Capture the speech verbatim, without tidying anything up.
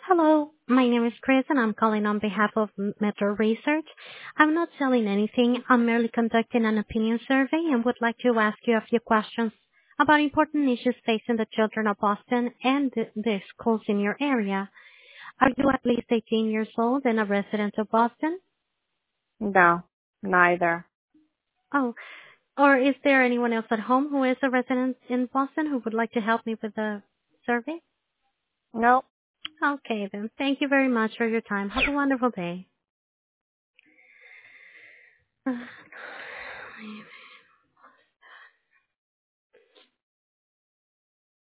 Hello, my name is Chris and I'm calling on behalf of M- Metro Research. I'm not selling anything. I'm merely conducting an opinion survey and would like to ask you a few questions about important issues facing the children of Boston and the, the schools in your area. Are you at least eighteen years old and a resident of Boston? No, neither. Oh, or is there anyone else at home who is a resident in Boston who would like to help me with the survey? Nope. Okay then. Thank you very much for your time. Have a wonderful day.